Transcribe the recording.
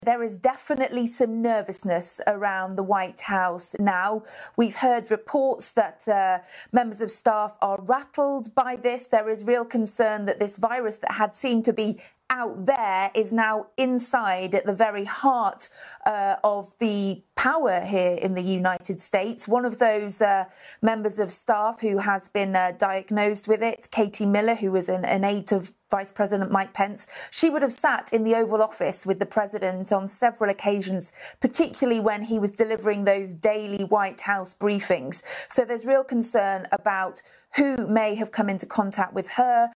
There is definitely some nervousness around the White House now. We've heard reports that members of staff are rattled by this. There is real concern that this virus that had seemed to be out there is now inside at the very heart of the power here in the United States. One of those members of staff who has been diagnosed with it, Katie Miller, who was an aide of Vice President Mike Pence, she would have sat in the Oval Office with the president on several occasions, particularly when he was delivering those daily White House briefings. So there's real concern about who may have come into contact with her